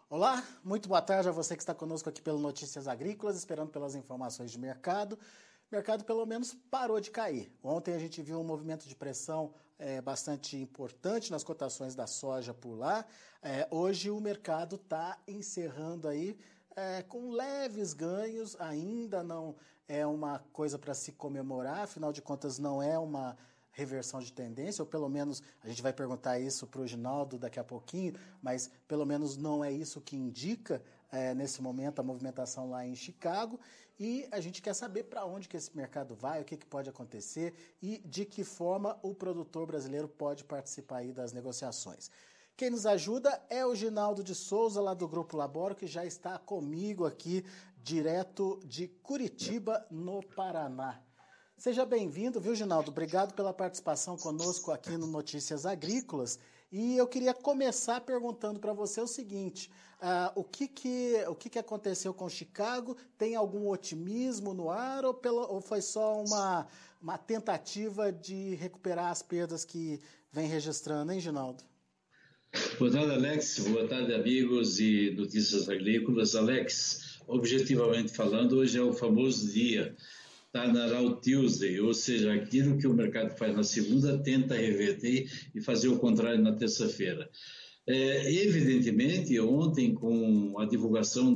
Olá, muito boa tarde a você que está conosco aqui pelo Notícias Agrícolas, esperando pelas informações de mercado. O mercado pelo menos parou de cair. Ontem a gente viu um movimento de pressão bastante importante nas cotações da soja por lá. Hoje o mercado está encerrando aí com leves ganhos, ainda não é uma coisa para se comemorar, afinal de contas não é uma reversão de tendência, ou pelo menos a gente vai perguntar isso para o Ginaldo daqui a pouquinho, mas pelo menos não é isso que indica nesse momento a movimentação lá em Chicago, e a gente quer saber para onde que esse mercado vai, o que pode acontecer e de que forma o produtor brasileiro pode participar aí das negociações. Quem nos ajuda é o Ginaldo de Souza, lá do Grupo Laboro, que já está comigo aqui, direto de Curitiba, no Paraná. Seja bem-vindo, viu, Ginaldo? Obrigado pela participação conosco aqui no Notícias Agrícolas. E eu queria começar perguntando para você o seguinte, o que aconteceu com Chicago? Tem algum otimismo no ar ou foi só uma tentativa de recuperar as perdas que vem registrando, hein, Ginaldo? Boa tarde, Alex. Boa tarde, amigos e Notícias Agrícolas. Alex, objetivamente falando, hoje é o famoso dia Turnaround Tuesday, ou seja, aquilo que o mercado faz na segunda tenta reverter e fazer o contrário na terça-feira. Evidentemente, ontem, com a divulgação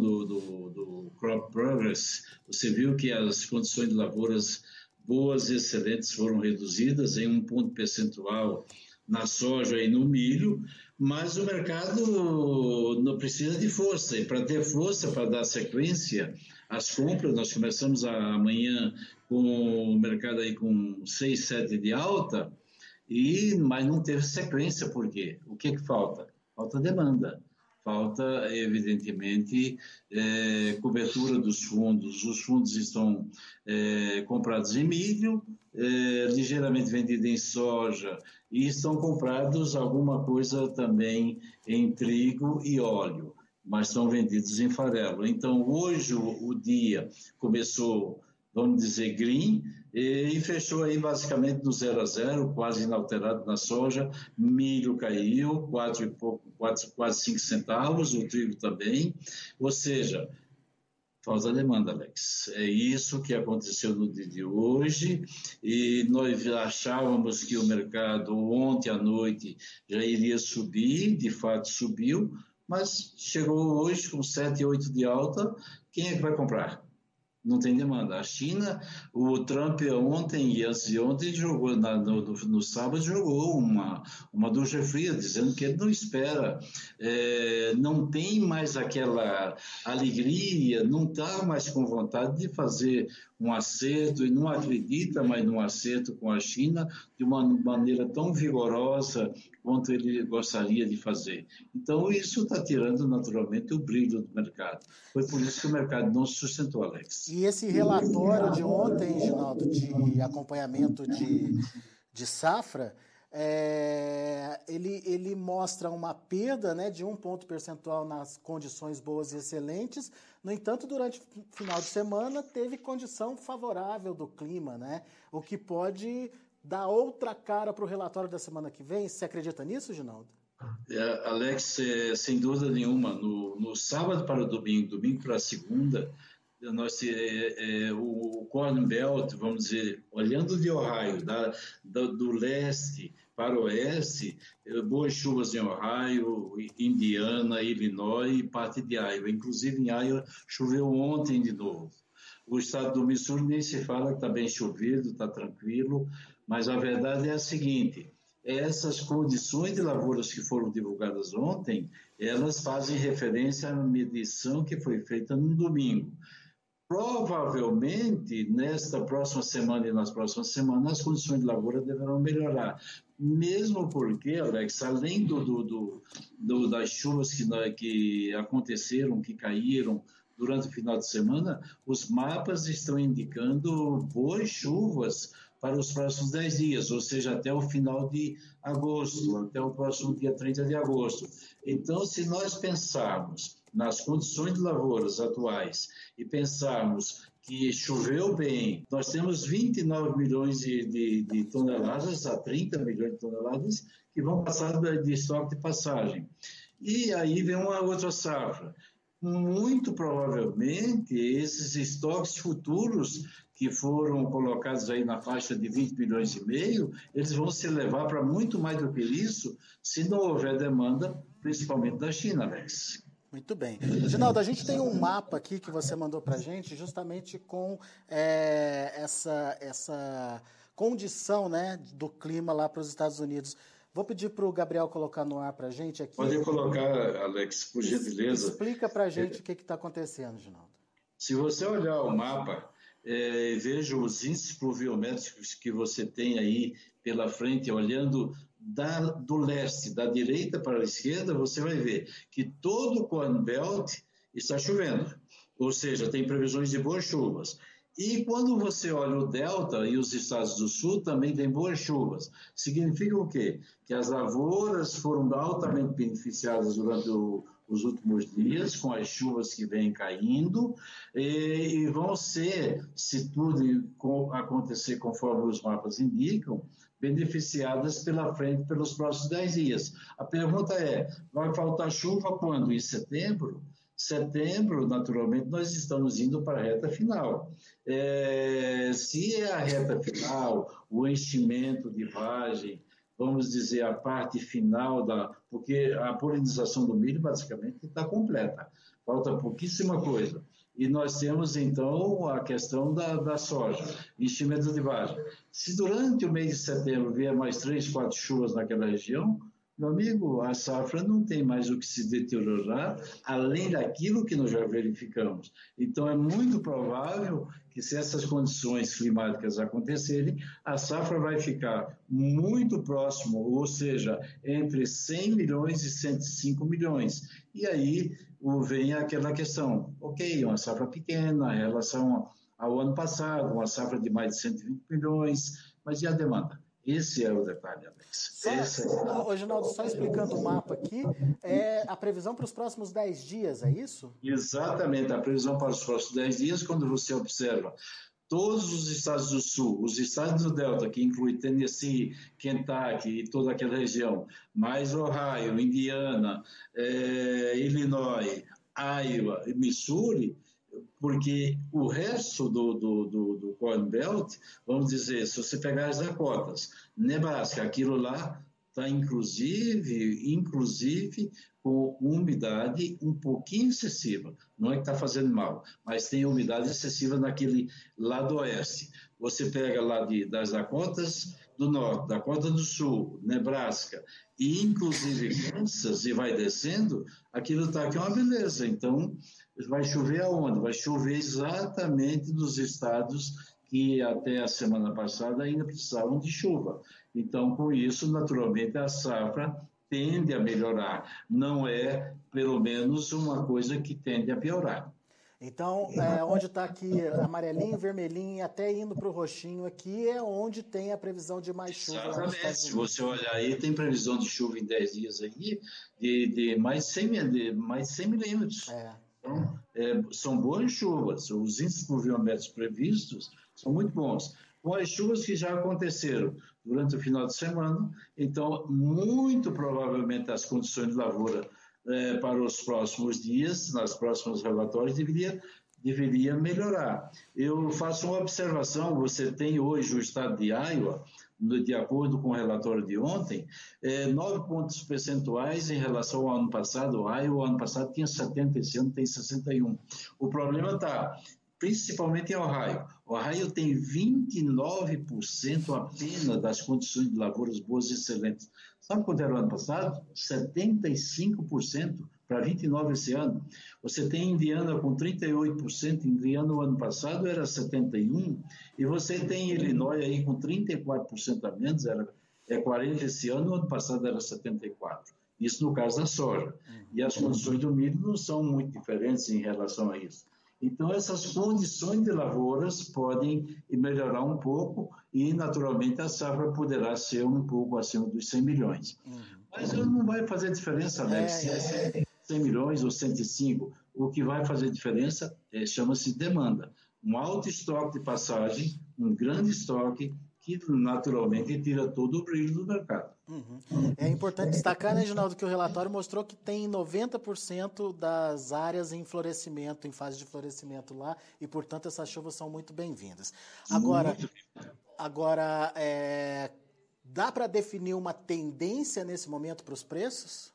do Crop Progress, você viu que as condições de lavouras boas e excelentes foram reduzidas em 1 ponto percentual na soja e no milho, mas o mercado não precisa de força, e para ter força, para dar sequência às compras, nós começamos amanhã com o mercado aí com 6, 7 de alta, mas não teve sequência. Por quê? O que falta? Falta demanda. Falta, evidentemente, cobertura dos fundos. Os fundos estão comprados em milho, ligeiramente vendidos em soja, e estão comprados alguma coisa também em trigo e óleo, mas são vendidos em farelo. Então, hoje o dia começou, vamos dizer, green, e fechou aí basicamente no 0 a 0, quase inalterado na soja. Milho caiu, quase 5 centavos, o trigo também, ou seja, falta demanda, Alex. É isso que aconteceu no dia de hoje, e nós achávamos que o mercado ontem à noite já iria subir, de fato subiu, mas chegou hoje com 7, 8 de alta. Quem é que vai comprar? Não tem demanda. A China, o Trump ontem e antes de ontem jogou, no sábado jogou uma ducha fria, dizendo que ele não espera, não tem mais aquela alegria, não está mais com vontade de fazer um acerto, e não acredita mais num acerto com a China de uma maneira tão vigorosa quanto ele gostaria de fazer. Então, isso está tirando naturalmente o brilho do mercado. Foi por isso que o mercado não se sustentou, Alex. E esse relatório de ontem, Ginaldo, de acompanhamento de safra, ele mostra uma perda, né, de 1 ponto percentual nas condições boas e excelentes. No entanto, durante o final de semana teve condição favorável do clima, né? O que pode dar outra cara para o relatório da semana que vem. Você acredita nisso, Ginaldo? Alex, sem dúvida nenhuma, no sábado para o domingo para a segunda, o Corn Belt, vamos dizer, olhando de Ohio, do leste para o oeste, boas chuvas em Ohio, Indiana, Illinois e parte de Iowa. Inclusive em Iowa choveu ontem de novo. O estado do Missouri nem se fala, que está bem chovido, está tranquilo, mas a verdade é a seguinte: essas condições de lavouras que foram divulgadas ontem, elas fazem referência à medição que foi feita no domingo. Provavelmente, nesta próxima semana e nas próximas semanas, as condições de lavoura deverão melhorar. Mesmo porque, Alex, além das chuvas que aconteceram, que caíram durante o final de semana, os mapas estão indicando boas chuvas para os próximos 10 dias, ou seja, até o final de agosto, até o próximo dia 30 de agosto. Então, se nós pensarmos nas condições de lavouras atuais e pensarmos que choveu bem, nós temos 29 milhões de toneladas a 30 milhões de toneladas que vão passar de estoque de passagem. E aí vem uma outra safra. Muito provavelmente, esses estoques futuros que foram colocados aí na faixa de 20 milhões e meio, eles vão se levar para muito mais do que isso, se não houver demanda, principalmente da China, Alex. Muito bem. Reginaldo, a gente tem um mapa aqui que você mandou para a gente, justamente com essa condição, né, do clima lá para os Estados Unidos. Vou pedir para o Gabriel colocar no ar para a gente aqui. Pode colocar, Alex, por gentileza. Explica para a gente o que está acontecendo, Reginaldo. Se você olhar o mapa, veja os índices pluviométricos que você tem aí pela frente, olhando do leste, da direita para a esquerda, você vai ver que todo o Corn Belt está chovendo, ou seja, tem previsões de boas chuvas. E quando você olha o Delta e os estados do Sul, também tem boas chuvas. Significa o quê? Que as lavouras foram altamente beneficiadas durante os últimos dias, com as chuvas que vêm caindo, e vão ser, se tudo acontecer conforme os mapas indicam, beneficiadas pela frente pelos próximos 10 dias. A pergunta é, vai faltar chuva quando? Em setembro? Setembro, naturalmente, nós estamos indo para a reta final. Se é a reta final, o enchimento de vagem, vamos dizer, a parte final porque a polinização do milho basicamente está completa, falta pouquíssima coisa. E nós temos, então, a questão da soja, enchimento de vagem. Se durante o mês de setembro vier mais 3, 4 chuvas naquela região, meu amigo, a safra não tem mais o que se deteriorar, além daquilo que nós já verificamos. Então, é muito provável que, se essas condições climáticas acontecerem, a safra vai ficar muito próximo, ou seja, entre 100 milhões e 105 milhões. E aí vem aquela questão, ok, uma safra pequena em relação ao ano passado, uma safra de mais de 120 milhões, mas e a demanda? Esse é o detalhe, Alex. Reginaldo, só explicando o mapa aqui, a previsão para os próximos 10 dias, é isso? Exatamente, a previsão para os próximos 10 dias, quando você observa todos os estados do Sul, os estados do Delta, que inclui Tennessee, Kentucky e toda aquela região, mais Ohio, Indiana, Illinois, Iowa e Missouri, porque o resto do Corn Belt, vamos dizer, se você pegar as Dakotas, Nebraska, aquilo lá está inclusive com umidade um pouquinho excessiva. Não é que está fazendo mal, mas tem umidade excessiva naquele lado oeste. Você pega lá das Dakotas do Norte, Dakota do Sul, Nebraska, e inclusive Kansas, e vai descendo, aquilo está aqui uma beleza. Então, vai chover aonde? Vai chover exatamente nos estados que até a semana passada ainda precisavam de chuva. Então, com isso, naturalmente, a safra tende a melhorar. Não é, pelo menos, uma coisa que tende a piorar. Então, onde está aqui amarelinho, vermelhinho, até indo para o roxinho aqui, é onde tem a previsão de mais chuva. Exatamente. Se você olhar aí, tem previsão de chuva em 10 dias aí de mais 100 milímetros. Então, são boas chuvas. Os índices pluviométricos previstos são muito bons. Com as chuvas que já aconteceram durante o final de semana, então, muito provavelmente as condições de lavoura para os próximos dias, nas próximas relatórios, deveria melhorar. Eu faço uma observação, você tem hoje o estado de Iowa, de acordo com o relatório de ontem, 9 pontos percentuais em relação ao ano passado. O Iowa, ano passado, tinha 70, esse ano tem 61. O problema está principalmente em Ohio. Ohio tem 29% apenas das condições de lavouras boas e excelentes. Sabe quanto era o ano passado? 75% para 29% esse ano. Você tem Indiana com 38%, Indiana no ano passado era 71%, e você tem Illinois aí com 34% a menos, era 40% esse ano, no ano passado era 74%. Isso no caso da soja. E as condições do milho não são muito diferentes em relação a isso. Então, essas condições de lavouras podem melhorar um pouco e, naturalmente, a safra poderá ser um pouco acima dos 100 milhões. Mas não vai fazer diferença, Alex, se é 100 milhões ou 105. O que vai fazer diferença chama-se demanda. Um alto estoque de passagem, um grande estoque que naturalmente tira todo o brilho do mercado. Uhum. É importante destacar, né, Ginaldo, que o relatório mostrou que tem 90% das áreas em florescimento, em fase de florescimento lá, e, portanto, essas chuvas são muito bem-vindas. Agora, dá para definir uma tendência nesse momento para os preços?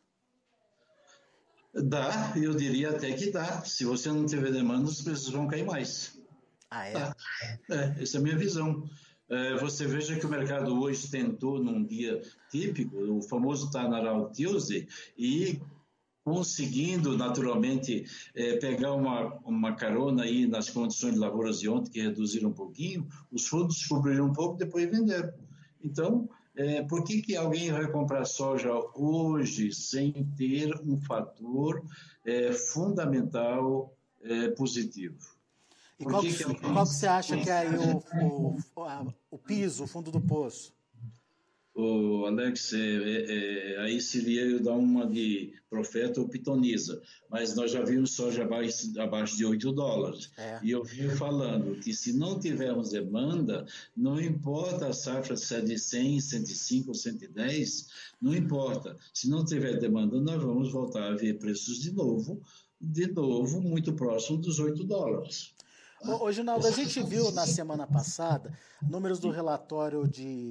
Dá, eu diria até que dá. Se você não tiver demanda, os preços vão cair mais. Ah, é? Tá. Essa é a minha visão. Você veja que o mercado hoje tentou, num dia típico, o famoso Turnaround Tuesday, e conseguindo, naturalmente, pegar uma carona aí nas condições de lavouras de ontem, que reduziram um pouquinho, os fundos cobriram um pouco, depois venderam. Então, por que alguém vai comprar soja hoje sem ter um fator fundamental positivo? E qual que você acha que é aí o piso, o fundo do poço? O Alex, aí seria eu dar uma de profeta ou pitonisa, mas nós já vimos soja abaixo de $8. E eu venho falando que se não tivermos demanda, não importa a safra se é de 100, 105 ou 110, não importa. Se não tiver demanda, nós vamos voltar a ver preços de novo muito próximo dos $8. Ô, Ginaldo, a gente viu na semana passada números do relatório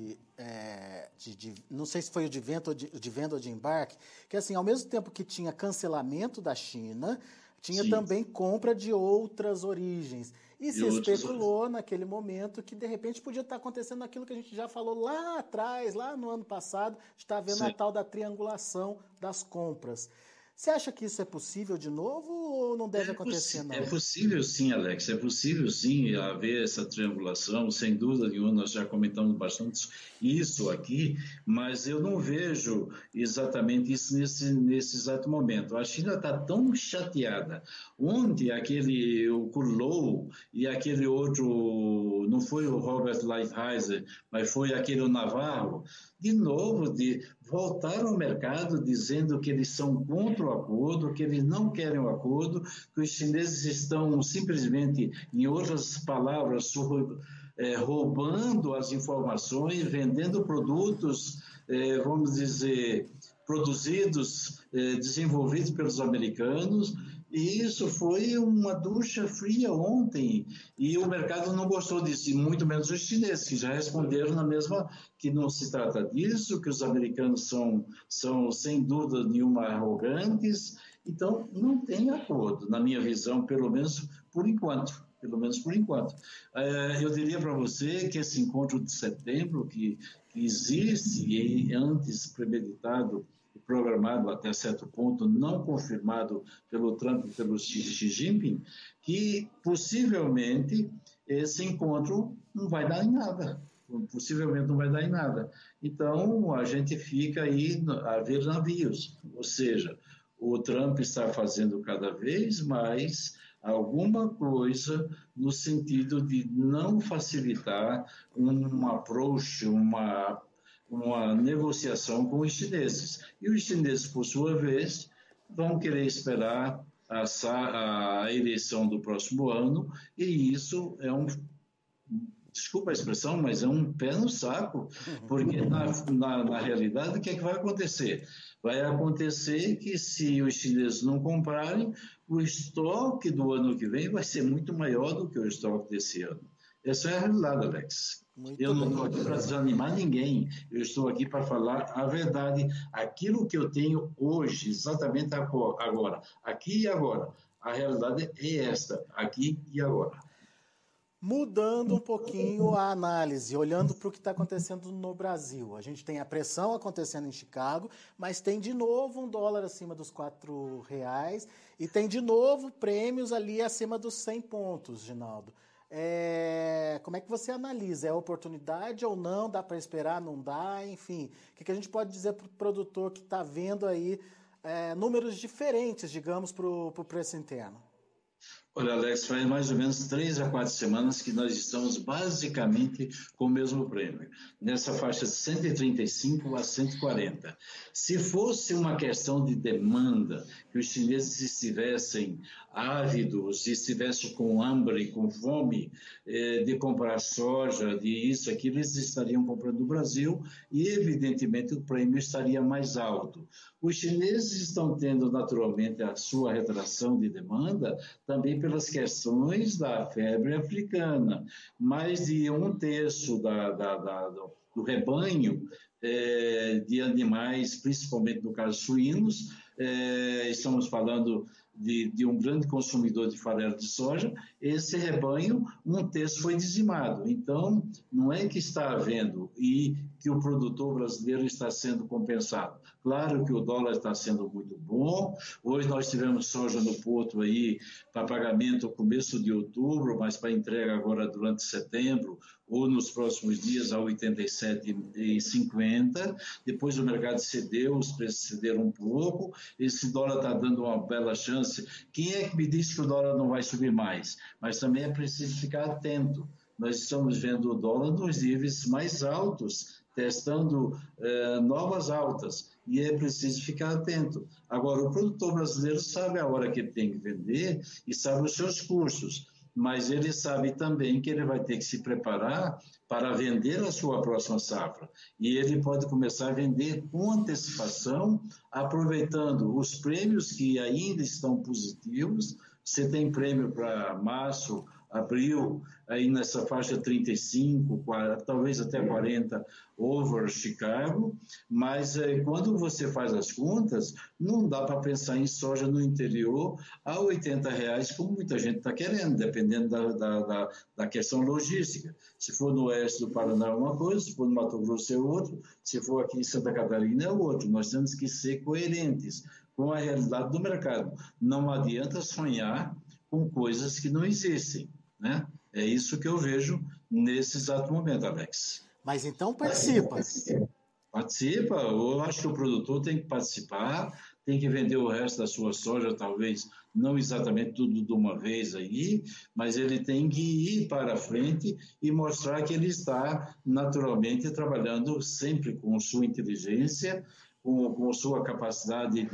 não sei se foi o de venda ou de embarque, que assim, ao mesmo tempo que tinha cancelamento da China, tinha também compra de outras origens. E se especulou naquele momento que de repente podia estar acontecendo aquilo que a gente já falou lá atrás, lá no ano passado, de estar vendo a tal da triangulação das compras. Você acha que isso é possível de novo ou não deve acontecer, não? É possível sim, Alex, é possível sim haver essa triangulação, sem dúvida nenhuma, nós já comentamos bastante isso aqui, mas eu não vejo exatamente isso nesse exato momento. A China está tão chateada. Ontem, o Kurlow e aquele outro, não foi o Robert Lighthizer, mas foi aquele Navarro, de novo, voltaram ao mercado dizendo que eles são contra o acordo, que eles não querem o acordo, que os chineses estão simplesmente, em outras palavras, roubando as informações, vendendo produtos, vamos dizer, produzidos, desenvolvidos pelos americanos. E isso foi uma ducha fria ontem, e o mercado não gostou disso, e muito menos os chineses, que já responderam na mesma, que não se trata disso, que os americanos são sem dúvida nenhuma arrogantes. Então, não tem acordo, na minha visão, pelo menos por enquanto. Eu diria para você que esse encontro de setembro, que existe e antes premeditado, programado até certo ponto, não confirmado pelo Trump e pelo Xi Jinping, que possivelmente esse encontro não vai dar em nada. Possivelmente não vai dar em nada. Então, a gente fica aí a ver navios. Ou seja, o Trump está fazendo cada vez mais alguma coisa no sentido de não facilitar um approach, uma negociação com os chineses. E os chineses, por sua vez, vão querer esperar a eleição do próximo ano, e isso desculpa a expressão, mas é um pé no saco, porque na realidade o que é que vai acontecer? Vai acontecer que se os chineses não comprarem, o estoque do ano que vem vai ser muito maior do que o estoque desse ano. Essa é a realidade, Alex. Eu não estou aqui para desanimar ninguém, eu estou aqui para falar a verdade, aquilo que eu tenho hoje, exatamente agora, aqui e agora. A realidade é esta, aqui e agora. Mudando um pouquinho a análise, olhando para o que está acontecendo no Brasil. A gente tem a pressão acontecendo em Chicago, mas tem de novo um dólar acima dos R$4 e tem de novo prêmios ali acima dos 100 pontos, Ginaldo. Como é que você analisa? É oportunidade ou não? Dá para esperar? Não dá? Enfim, o que a gente pode dizer para o produtor que está vendo aí números diferentes, digamos, para o preço interno? Olha, Alex, faz mais ou menos 3 a 4 semanas que nós estamos basicamente com o mesmo prêmio, nessa faixa de 135 a 140. Se fosse uma questão de demanda, que os chineses estivessem ávidos, estivessem com hambre, com fome de comprar soja, de isso, aquilo, eles estariam comprando no Brasil e, evidentemente, o prêmio estaria mais alto. Os chineses estão tendo, naturalmente, a sua retração de demanda também pelas questões da febre africana. Mais de um terço do rebanho de animais, principalmente no caso suínos, estamos falando de um grande consumidor de farelo de soja, esse rebanho, um terço foi dizimado. Então, não é que está havendo e que o produtor brasileiro está sendo compensado. Claro que o dólar está sendo muito bom. Hoje nós tivemos soja no porto aí para pagamento no começo de outubro, mas para entrega agora durante setembro ou nos próximos dias a 87,50. Depois o mercado cedeu, os preços cederam um pouco. Esse dólar está dando uma bela chance. Quem é que me disse que o dólar não vai subir mais? Mas também é preciso ficar atento. Nós estamos vendo o dólar nos níveis mais altos, testando novas altas, e é preciso ficar atento. Agora, o produtor brasileiro sabe a hora que ele tem que vender e sabe os seus custos, mas ele sabe também que ele vai ter que se preparar para vender a sua próxima safra. E ele pode começar a vender com antecipação, aproveitando os prêmios que ainda estão positivos. Você tem prêmio para março, abril, aí nessa faixa 35, 40, talvez até 40 over Chicago, mas quando você faz as contas, não dá para pensar em soja no interior a R$80, como muita gente está querendo, dependendo da questão logística. Se for no oeste do Paraná é uma coisa, se for no Mato Grosso é outro, se for aqui em Santa Catarina é outro. Nós temos que ser coerentes com a realidade do mercado. Não adianta sonhar com coisas que não existem, né? É isso que eu vejo nesse exato momento, Alex. Mas então participa. Participa, eu acho que o produtor tem que participar, tem que vender o resto da sua soja, talvez não exatamente tudo de uma vez aí, mas ele tem que ir para frente e mostrar que ele está naturalmente trabalhando sempre com sua inteligência, com sua capacidade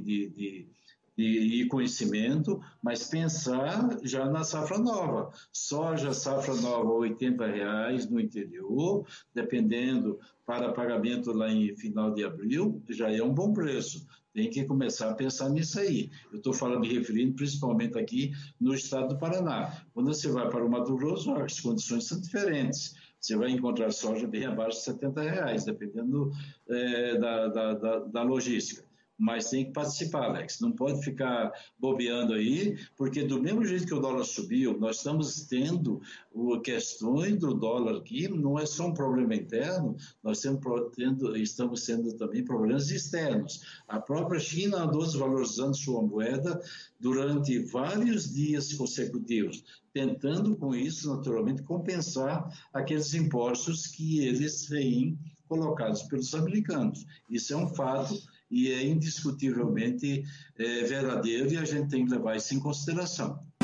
e conhecimento, mas pensar já na safra nova. Soja, safra nova, R$80 no interior, dependendo para pagamento lá em final de abril, já é um bom preço. Tem que começar a pensar nisso aí. Eu estou falando, me referindo principalmente aqui no estado do Paraná. Quando você vai para o Mato Grosso, as condições são diferentes. Você vai encontrar soja bem abaixo de R$70, dependendo da logística. Mas tem que participar, Alex. Não pode ficar bobeando aí, porque do mesmo jeito que o dólar subiu, nós estamos tendo questões do dólar aqui, não é só um problema interno, nós estamos tendo também problemas externos. A própria China andou desvalorizando sua moeda durante vários dias consecutivos, tentando com isso, naturalmente, compensar aqueles impostos que eles têm colocados pelos americanos. Isso é um fato e é indiscutivelmente verdadeiro e a gente tem que levar isso em consideração.